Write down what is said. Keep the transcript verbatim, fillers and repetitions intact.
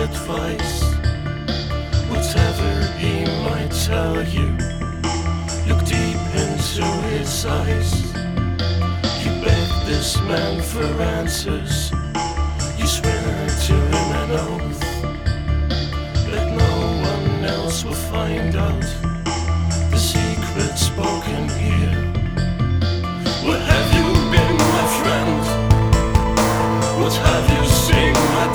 advice. Whatever he might tell you, look deep into his eyes. You beg this man for answers,